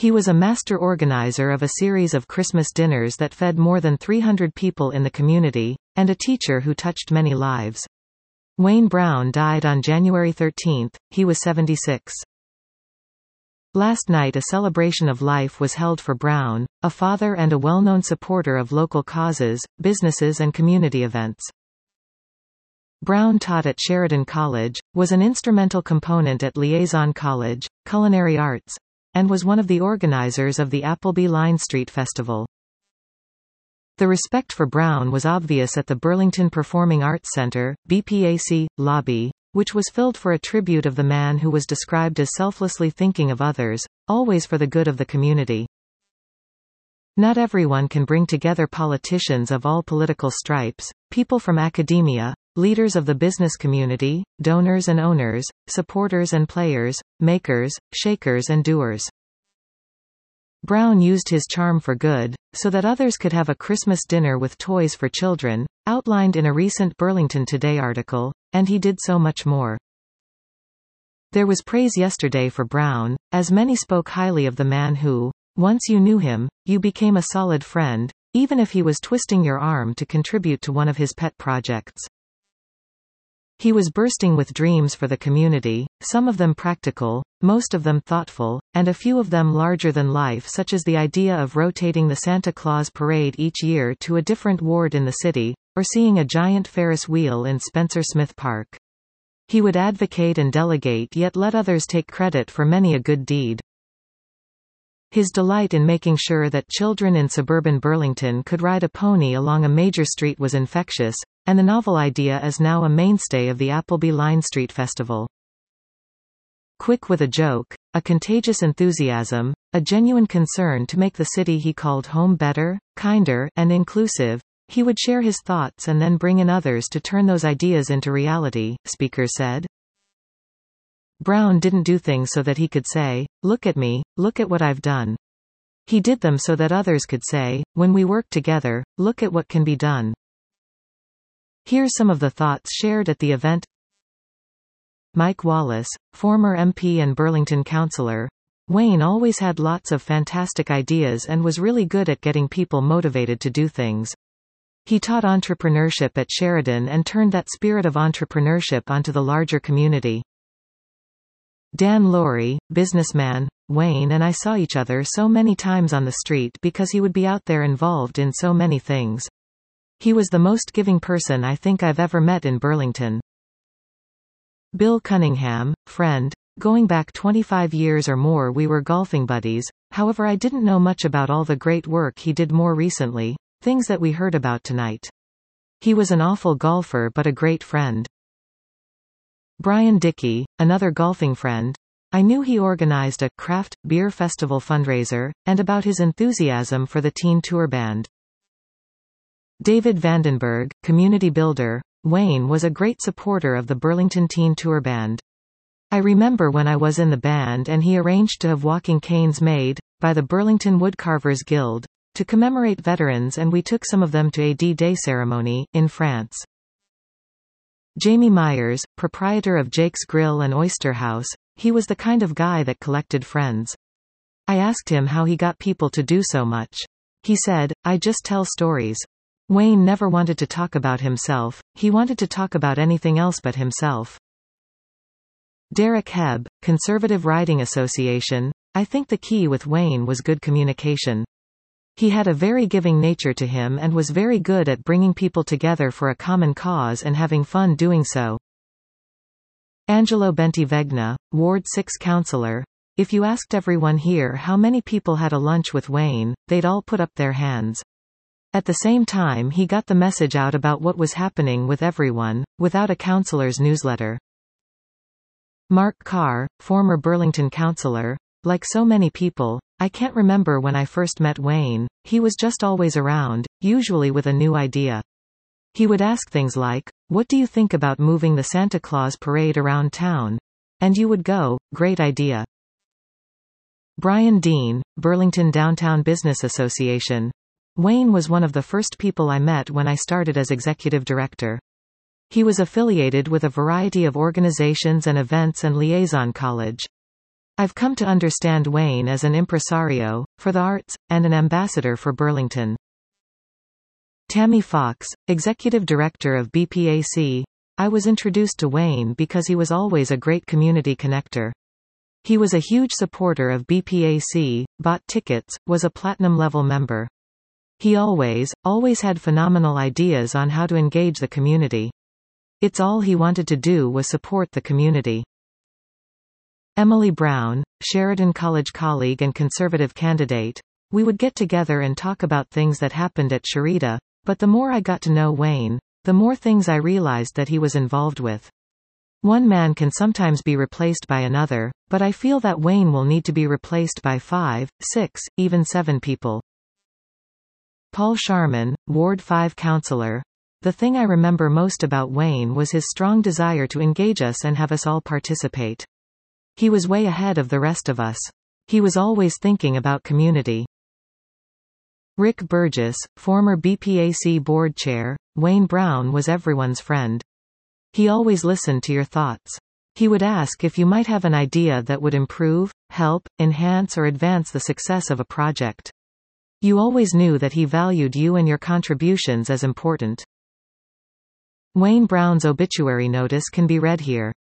He was a master organizer of a series of Christmas dinners that fed more than 300 people in the community, and a teacher who touched many lives. Wayne Brown died on January 13. He was 76. Last night a celebration of life was held for Brown, a father and a well-known supporter of local causes, businesses and community events. Brown taught at Sheridan College, was an instrumental component at Liaison College, Culinary Arts, and was one of the organizers of the Appleby Line Street Festival. The respect for Brown was obvious at the Burlington Performing Arts Center, BPAC, lobby, which was filled for a tribute of the man who was described as selflessly thinking of others, always for the good of the community. Not everyone can bring together politicians of all political stripes, people from academia, leaders of the business community, donors and owners, supporters and players, makers, shakers and doers. Brown used his charm for good, so that others could have a Christmas dinner with toys for children, outlined in a recent Burlington Today article, and he did so much more. There was praise yesterday for Brown, as many spoke highly of the man who, once you knew him, you became a solid friend, even if he was twisting your arm to contribute to one of his pet projects. He was bursting with dreams for the community, some of them practical, most of them thoughtful, and a few of them larger than life, such as the idea of rotating the Santa Claus parade each year to a different ward in the city, or seeing a giant Ferris wheel in Spencer Smith Park. He would advocate and delegate yet let others take credit for many a good deed. His delight in making sure that children in suburban Burlington could ride a pony along a major street was infectious, and the novel idea is now a mainstay of the Appleby Line Street Festival. Quick with a joke, a contagious enthusiasm, a genuine concern to make the city he called home better, kinder, and inclusive, he would share his thoughts and then bring in others to turn those ideas into reality, speakers said. Brown didn't do things so that he could say, "Look at me, look at what I've done." He did them so that others could say, "When we work together, look at what can be done." Here's some of the thoughts shared at the event. Mike Wallace, former MP and Burlington councillor. Wayne always had lots of fantastic ideas and was really good at getting people motivated to do things. He taught entrepreneurship at Sheridan and turned that spirit of entrepreneurship onto the larger community. Dan Laurie, businessman. Wayne and I saw each other so many times on the street because he would be out there involved in so many things. He was the most giving person I think I've ever met in Burlington. Bill Cunningham, friend. Going back 25 years or more we were golfing buddies, however I didn't know much about all the great work he did more recently, things that we heard about tonight. He was an awful golfer but a great friend. Brian Dickey, another golfing friend. I knew he organized a craft beer festival fundraiser, and about his enthusiasm for the teen tour band. David Vandenberg, community builder. Wayne was a great supporter of the Burlington Teen Tour Band. I remember when I was in the band and he arranged to have walking canes made, by the Burlington Woodcarvers Guild, to commemorate veterans, and we took some of them to a D-Day ceremony, in France. Jamie Myers, proprietor of Jake's Grill and Oyster House, he was the kind of guy that collected friends. I asked him how he got people to do so much. He said, "I just tell stories." Wayne never wanted to talk about himself, he wanted to talk about anything else but himself. Derek Hebb, Conservative Riding Association. I think the key with Wayne was good communication. He had a very giving nature to him and was very good at bringing people together for a common cause and having fun doing so. Angelo Bentivegna, Ward 6 councillor. If you asked everyone here how many people had a lunch with Wayne, they'd all put up their hands. At the same time he got the message out about what was happening with everyone, without a councillor's newsletter. Mark Carr, former Burlington councillor. Like so many people, I can't remember when I first met Wayne, he was just always around, usually with a new idea. He would ask things like, "What do you think about moving the Santa Claus parade around town?" And you would go, "Great idea." Brian Dean, Burlington Downtown Business Association. Wayne was one of the first people I met when I started as executive director. He was affiliated with a variety of organizations and events and Liaison College. I've come to understand Wayne as an impresario, for the arts, and an ambassador for Burlington. Tammy Fox, Executive Director of BPAC. I was introduced to Wayne because he was always a great community connector. He was a huge supporter of BPAC, bought tickets, was a platinum-level member. He always had phenomenal ideas on how to engage the community. It's all he wanted to do was support the community. Emily Brown, Sheridan College colleague and conservative candidate. We would get together and talk about things that happened at Sherita, but the more I got to know Wayne, the more things I realized that he was involved with. One man can sometimes be replaced by another, but I feel that Wayne will need to be replaced by 5, 6, even 7 people. Paul Sharman, Ward 5 councillor. The thing I remember most about Wayne was his strong desire to engage us and have us all participate. He was way ahead of the rest of us. He was always thinking about community. Rick Burgess, former BPAC board chair. Wayne Brown was everyone's friend. He always listened to your thoughts. He would ask if you might have an idea that would improve, help, enhance or advance the success of a project. You always knew that he valued you and your contributions as important. Wayne Brown's obituary notice can be read here.